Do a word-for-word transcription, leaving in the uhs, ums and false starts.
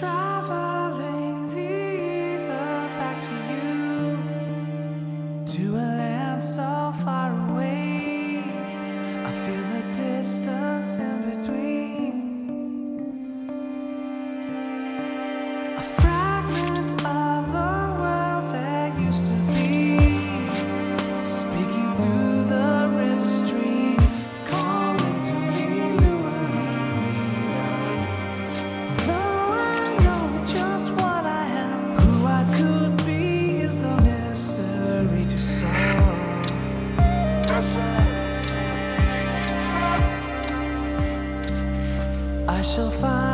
traveling the ether back to you, to a land so far away. I feel the distance in between, a fragment of the world that used to be, speaking through the river stream, calling to me, luring me down. Though I know just what I am, who I could be is the mystery to solve. I shall find